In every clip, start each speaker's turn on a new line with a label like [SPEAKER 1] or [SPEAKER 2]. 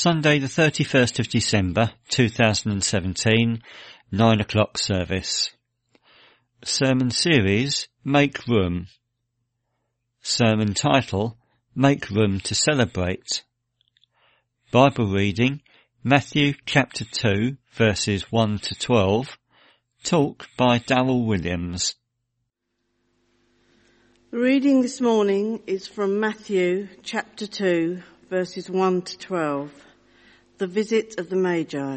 [SPEAKER 1] Sunday the 31st of December 2017, 9 o'clock service. Sermon series, Make Room. Sermon title, Make Room to Celebrate. Bible reading, Matthew chapter 2 verses 1 to 12. Talk by Darrell Williams.
[SPEAKER 2] The reading this morning is from Matthew chapter 2 verses 1 to 12. The visit of the Magi.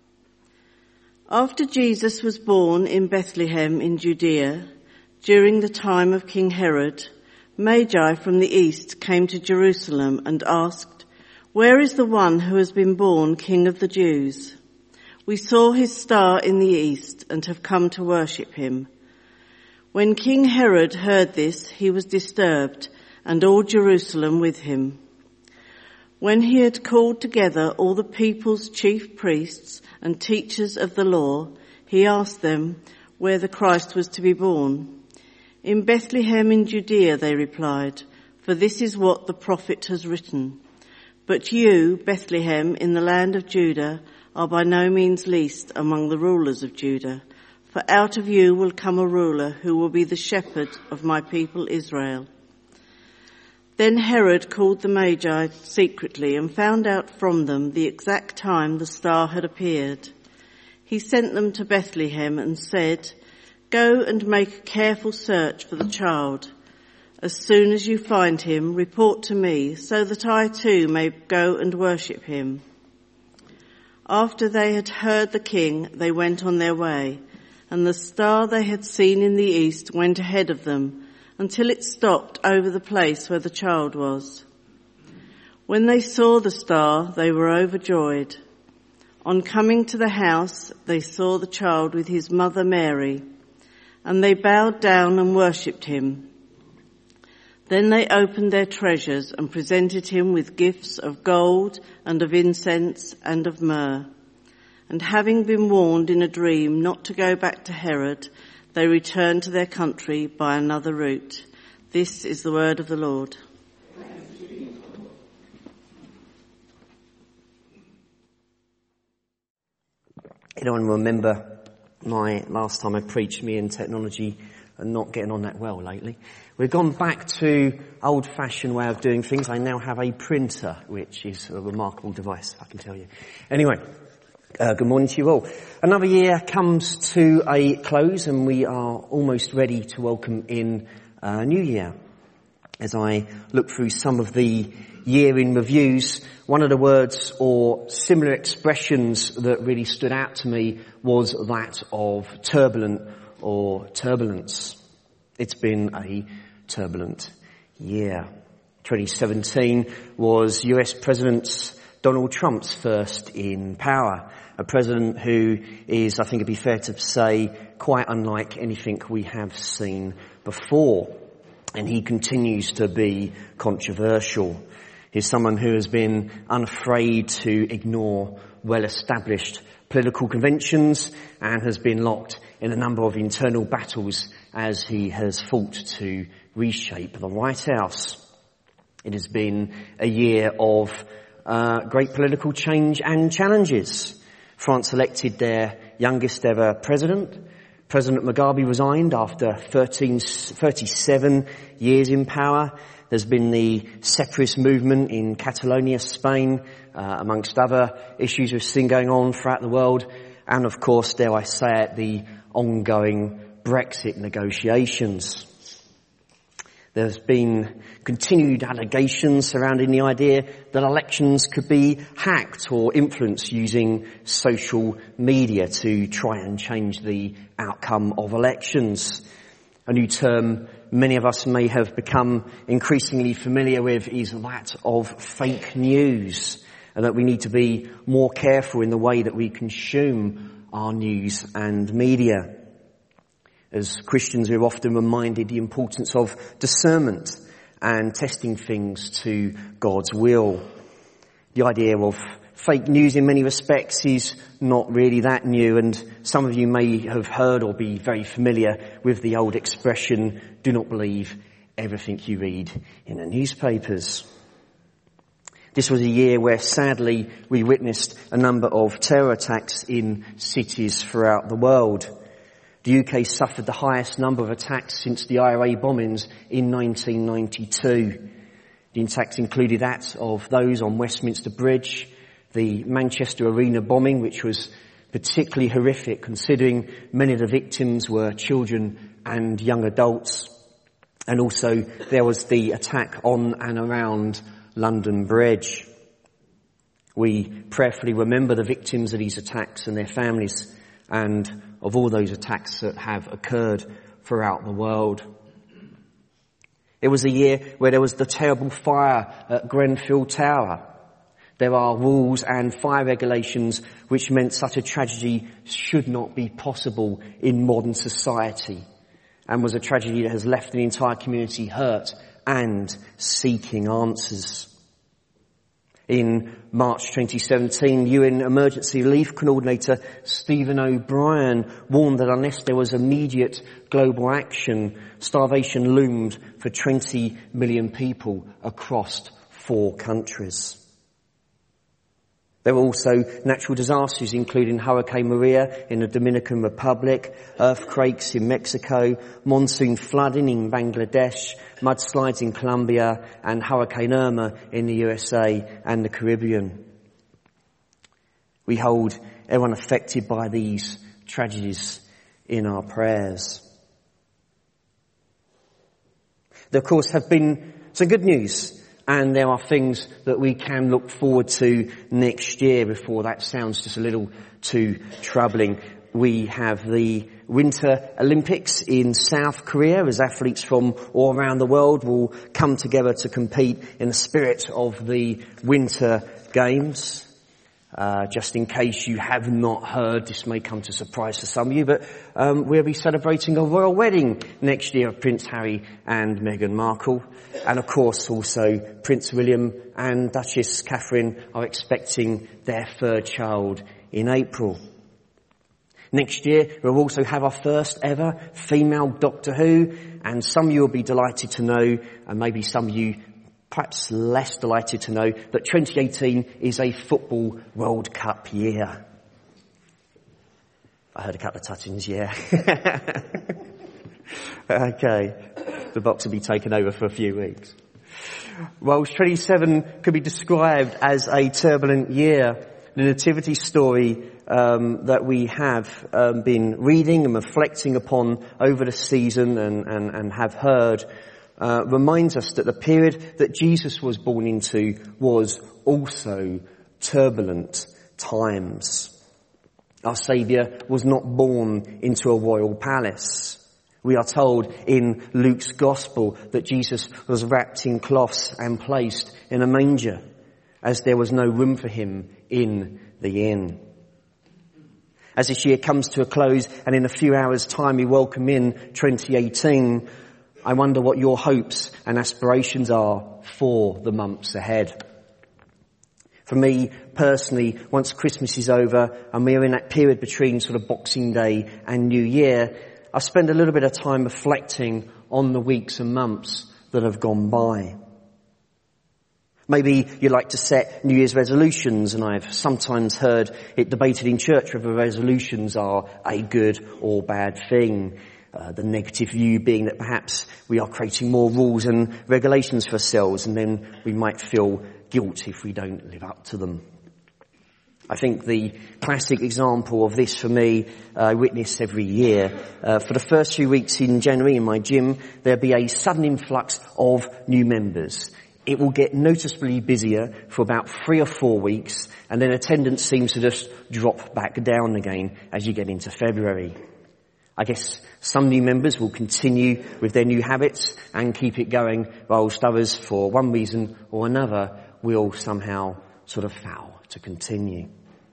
[SPEAKER 2] After Jesus was born in Bethlehem in Judea, during the time of King Herod, Magi from the east came to Jerusalem and asked, "Where is the one who has been born King of the Jews? We saw his star in the east and have come to worship him." When King Herod heard this, he was disturbed, and all Jerusalem with him. When he had called together all the people's chief priests and teachers of the law, he asked them where the Christ was to be born. "In Bethlehem in Judea," they replied, "for this is what the prophet has written. But you, Bethlehem, in the land of Judah, are by no means least among the rulers of Judah, for out of you will come a ruler who will be the shepherd of my people Israel." Then Herod called the Magi secretly and found out from them the exact time the star had appeared. He sent them to Bethlehem and said, "Go and make a careful search for the child. As soon as you find him, report to me, so that I too may go and worship him." After they had heard the king, they went on their way, and the star they had seen in the east went ahead of them, until it stopped over the place where the child was. When they saw the star, they were overjoyed. On coming to the house, they saw the child with his mother Mary, and they bowed down and worshipped him. Then they opened their treasures and presented him with gifts of gold and of incense and of myrrh. And having been warned in a dream not to go back to Herod, they returned to their country by another route. This is the word of the Lord.
[SPEAKER 3] Anyone remember my last time I preached? Me and technology are not getting on that well lately. We've gone back to old-fashioned way of doing things. I now have a printer, which is a remarkable device, I can tell you. Anyway, good morning to you all. Another year comes to a close and we are almost ready to welcome in a new year. As I look through some of the year in reviews, one of the words or similar expressions that really stood out to me was that of turbulent or turbulence. It's been a turbulent year. 2017 was US President Donald Trump's first in power. A president who is, I think it'd be fair to say, quite unlike anything we have seen before. And he continues to be controversial. He's someone who has been unafraid to ignore well-established political conventions and has been locked in a number of internal battles as he has fought to reshape the White House. It has been a year of great political change and challenges. France elected their youngest ever president. President Mugabe resigned after 37 years in power. There's been the separatist movement in Catalonia, Spain, amongst other issues we've seen going on throughout the world. And of course, dare I say it, the ongoing Brexit negotiations. There's been continued allegations surrounding the idea that elections could be hacked or influenced using social media to try and change the outcome of elections. A new term many of us may have become increasingly familiar with is that of fake news, and that we need to be more careful in the way that we consume our news and media. As Christians, we're often reminded the importance of discernment and testing things to God's will. The idea of fake news in many respects is not really that new, and some of you may have heard or be very familiar with the old expression, "Do not believe everything you read in the newspapers." This was a year where sadly we witnessed a number of terror attacks in cities throughout the world. The UK suffered the highest number of attacks since the IRA bombings in 1992. The attacks included that of those on Westminster Bridge, the Manchester Arena bombing, which was particularly horrific considering many of the victims were children and young adults. And also there was the attack on and around London Bridge. We prayerfully remember the victims of these attacks and their families, and of all those attacks that have occurred throughout the world. It was a year where there was the terrible fire at Grenfell Tower. There are rules and fire regulations which meant such a tragedy should not be possible in modern society, and was a tragedy that has left an entire community hurt and seeking answers. In March 2017, UN Emergency Relief Coordinator Stephen O'Brien warned that unless there was immediate global action, starvation loomed for 20 million people across 4 countries. There were also natural disasters, including Hurricane Maria in the Dominican Republic, earthquakes in Mexico, monsoon flooding in Bangladesh, mudslides in Colombia, and Hurricane Irma in the USA and the Caribbean. We hold everyone affected by these tragedies in our prayers. There, of course, have been some good news. And there are things that we can look forward to next year before that sounds just a little too troubling. We have the Winter Olympics in South Korea, as athletes from all around the world will come together to compete in the spirit of the Winter Games. Just in case you have not heard, this may come to surprise to some of you, but we'll be celebrating a royal wedding next year of Prince Harry and Meghan Markle. And of course also Prince William and Duchess Catherine are expecting their 3rd child in April. Next year we'll also have our first ever female Doctor Who, and some of you will be delighted to know, and maybe some of you perhaps less delighted to know, that 2018 is a Football World Cup year. I heard a couple of touchings, yeah. Okay, the box will be taken over for a few weeks. Well, 27 could be described as a turbulent year. The nativity story that we have been reading and reflecting upon over the season and have heard reminds us that the period that Jesus was born into was also turbulent times. Our Saviour was not born into a royal palace. We are told in Luke's Gospel that Jesus was wrapped in cloths and placed in a manger, as there was no room for him in the inn. As this year comes to a close, and in a few hours' time we welcome in 2018, I wonder what your hopes and aspirations are for the months ahead. For me, personally, once Christmas is over and we're in that period between sort of Boxing Day and New Year, I spend a little bit of time reflecting on the weeks and months that have gone by. Maybe you like to set New Year's resolutions, and I've sometimes heard it debated in church whether resolutions are a good or bad thing. The negative view being that perhaps we are creating more rules and regulations for ourselves, and then we might feel guilt if we don't live up to them. I think the classic example of this for me, I witness every year. For the first few weeks in January in my gym, there'll be a sudden influx of new members. It will get noticeably busier for about 3 or 4 weeks, and then attendance seems to just drop back down again as you get into February. I guess some new members will continue with their new habits and keep it going, whilst others, for one reason or another, will somehow sort of fail to continue.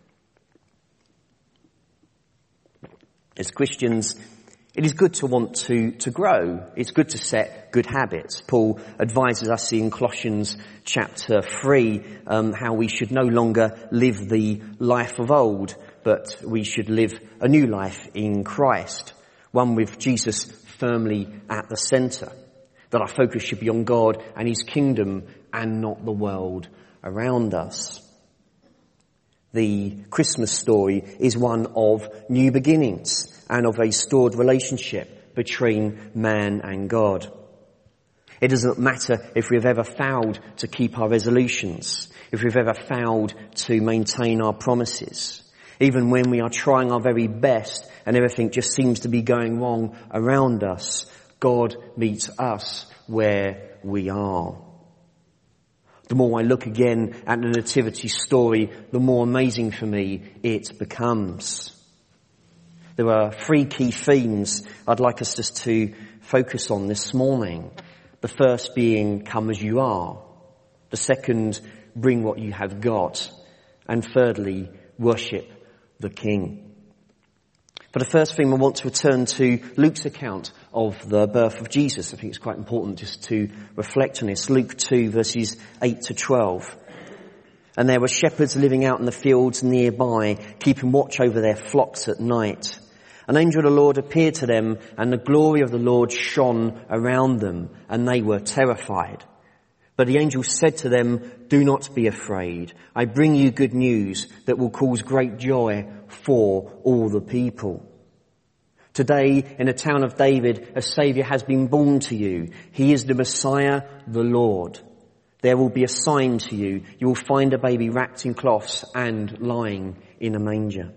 [SPEAKER 3] As Christians, it is good to want to grow. It's good to set good habits. Paul advises us in Colossians chapter 3 how we should no longer live the life of old, but we should live a new life in Christ, one with Jesus firmly at the centre, that our focus should be on God and his kingdom and not the world around us. The Christmas story is one of new beginnings and of a restored relationship between man and God. It doesn't matter if we've ever failed to keep our resolutions, if we've ever failed to maintain our promises. Even when we are trying our very best and everything just seems to be going wrong around us, God meets us where we are. The more I look again at the nativity story, the more amazing for me it becomes. There are 3 key themes I'd like us just to focus on this morning. The first being, come as you are. The second, bring what you have got. And thirdly, worship the King. For the first thing, I want to return to Luke's account of the birth of Jesus. I think it's quite important just to reflect on this. Luke 2, verses 8 to 12. And there were shepherds living out in the fields nearby, keeping watch over their flocks at night. An angel of the Lord appeared to them, and the glory of the Lord shone around them, and they were terrified. But the angel said to them, "Do not be afraid. I bring you good news that will cause great joy for all the people. Today, in the town of David, a Saviour has been born to you. He is the Messiah, the Lord. There will be a sign to you. You will find a baby wrapped in cloths and lying in a manger."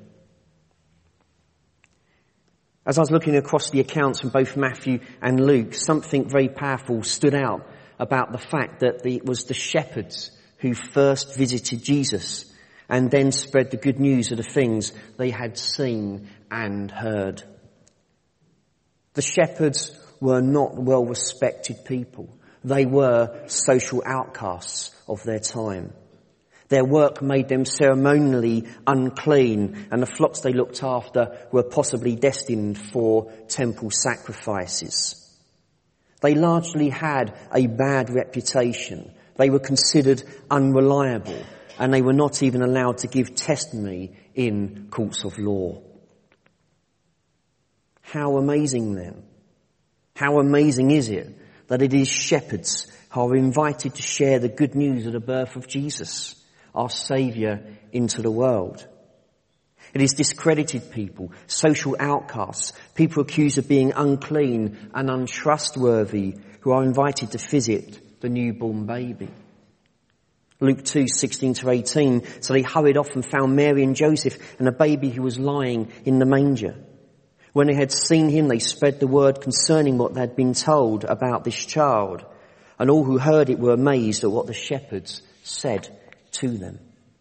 [SPEAKER 3] As I was looking across the accounts from both Matthew and Luke, something very powerful stood out about the fact that it was the shepherds who first visited Jesus and then spread the good news of the things they had seen and heard. The shepherds were not well-respected people. They were social outcasts of their time. Their work made them ceremonially unclean, and the flocks they looked after were possibly destined for temple sacrifices. They largely had a bad reputation. They were considered unreliable, and they were not even allowed to give testimony in courts of law. How amazing then. How amazing is it that it is shepherds who are invited to share the good news of the birth of Jesus, our Saviour, into the world. It is discredited people, social outcasts, people accused of being unclean and untrustworthy who are invited to visit the newborn baby. Luke 2:16 to 18, so they hurried off and found Mary and Joseph and a baby who was lying in the manger. When they had seen him, they spread the word concerning what they had been told about this child. And all who heard it were amazed at what the shepherds said to them.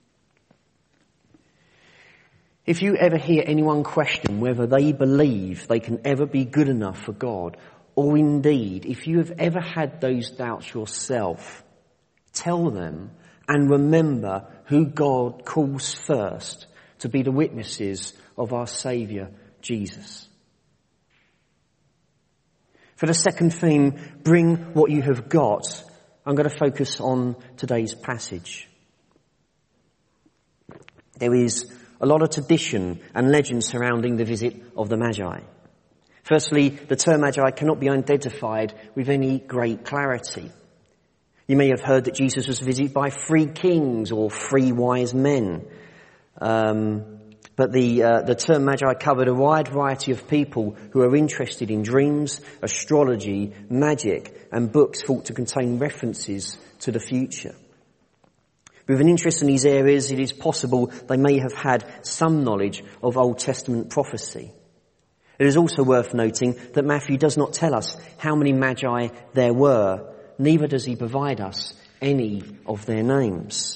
[SPEAKER 3] If you ever hear anyone question whether they believe they can ever be good enough for God, or indeed, if you have ever had those doubts yourself, tell them and remember who God calls first to be the witnesses of our Saviour, Jesus. For the second theme, bring what you have got, I'm going to focus on today's passage. There is a lot of tradition and legend surrounding the visit of the Magi. Firstly, the term Magi cannot be identified with any great clarity. You may have heard that Jesus was visited by 3 kings or 3 wise men. But the term Magi covered a wide variety of people who are interested in dreams, astrology, magic, and books thought to contain references to the future. With an interest in these areas, it is possible they may have had some knowledge of Old Testament prophecy. It is also worth noting that Matthew does not tell us how many Magi there were, neither does he provide us any of their names.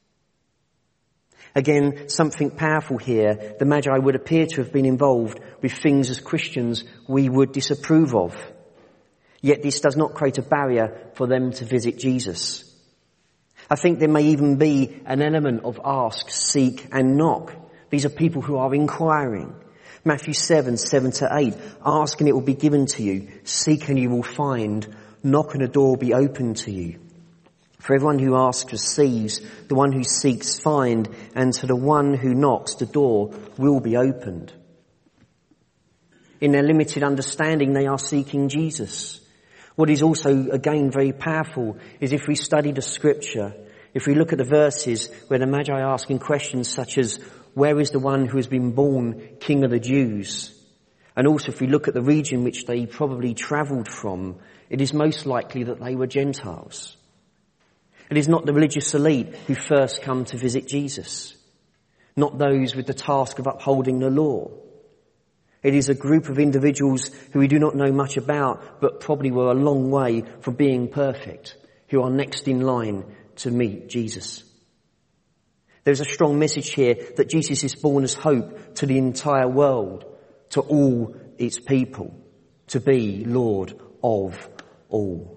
[SPEAKER 3] Again, something powerful here. The Magi would appear to have been involved with things as Christians we would disapprove of. Yet this does not create a barrier for them to visit Jesus. I think there may even be an element of ask, seek and knock. These are people who are inquiring. Matthew 7:7-8, ask and it will be given to you, seek and you will find, knock and the door will be opened to you. For everyone who asks receives, the one who seeks finds, and to the one who knocks the door will be opened. In their limited understanding they are seeking Jesus. What is also again very powerful is if we study the scripture, If we look at the verses where the Magi are asking questions such as, where is the one who has been born King of the Jews? And also if we look at the region which they probably travelled from, it is most likely that they were Gentiles. It is not the religious elite who first come to visit Jesus, not those with the task of upholding the law. It is a group of individuals who we do not know much about, but probably were a long way from being perfect, who are next in line to meet Jesus. There's a strong message here that Jesus is born as hope to the entire world, to all its people, to be Lord of all.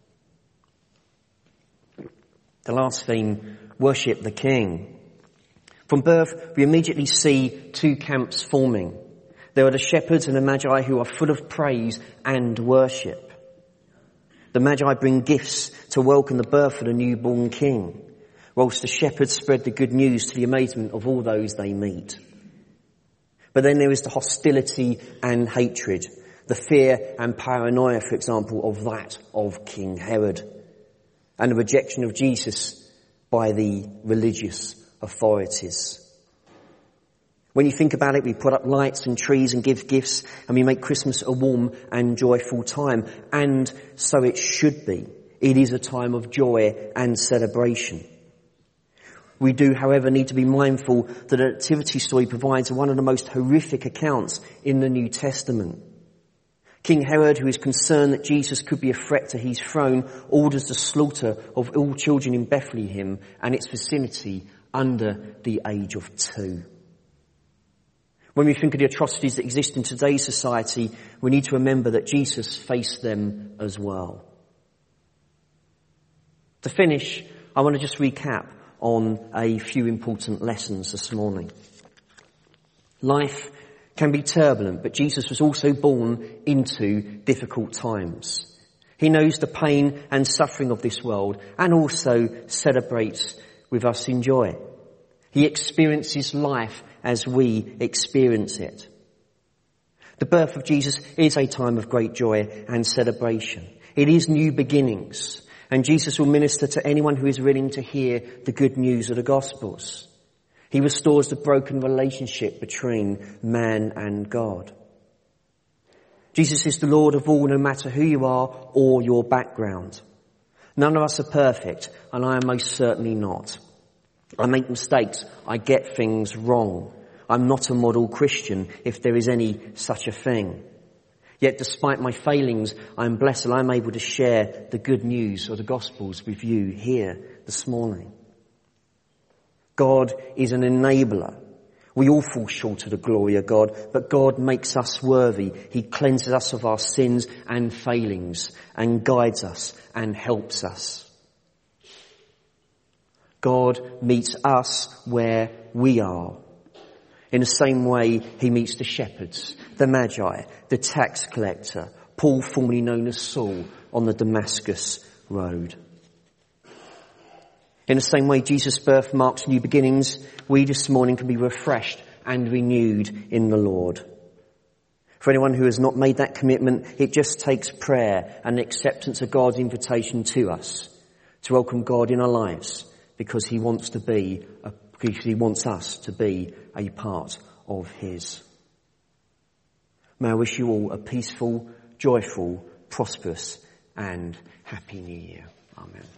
[SPEAKER 3] The last theme, worship the King. From birth, we immediately see two camps forming. There are the shepherds and the Magi who are full of praise and worship. The Magi bring gifts to welcome the birth of the newborn King, whilst the shepherds spread the good news to the amazement of all those they meet. But then there is the hostility and hatred, the fear and paranoia, for example, of that of King Herod, and the rejection of Jesus by the religious authorities. When you think about it, we put up lights and trees and give gifts, and we make Christmas a warm and joyful time. And so it should be. It is a time of joy and celebration. We do, however, need to be mindful that the nativity story provides one of the most horrific accounts in the New Testament. King Herod, who is concerned that Jesus could be a threat to his throne, orders the slaughter of all children in Bethlehem and its vicinity under the age of 2. When we think of the atrocities that exist in today's society, we need to remember that Jesus faced them as well. To finish, I want to just recap on a few important lessons this morning. Life can be turbulent, but Jesus was also born into difficult times. He knows the pain and suffering of this world and also celebrates with us in joy. He experiences life as we experience it. The birth of Jesus is a time of great joy and celebration. It is new beginnings, and Jesus will minister to anyone who is willing to hear the good news of the Gospels. He restores the broken relationship between man and God. Jesus is the Lord of all, no matter who you are or your background. None of us are perfect, and I am most certainly not. I make mistakes. I get things wrong. I'm not a model Christian, if there is any such a thing. Yet despite my failings, I'm blessed and I'm able to share the good news of the Gospels with you here this morning. God is an enabler. We all fall short of the glory of God, but God makes us worthy. He cleanses us of our sins and failings and guides us and helps us. God meets us where we are. In the same way he meets the shepherds, the Magi, the tax collector, Paul, formerly known as Saul, on the Damascus road. In the same way Jesus' birth marks new beginnings, we this morning can be refreshed and renewed in the Lord. For anyone who has not made that commitment, it just takes prayer and the acceptance of God's invitation to us to welcome God in our lives, because he wants us to be a part of his. May I wish you all a peaceful, joyful, prosperous and happy New Year. Amen.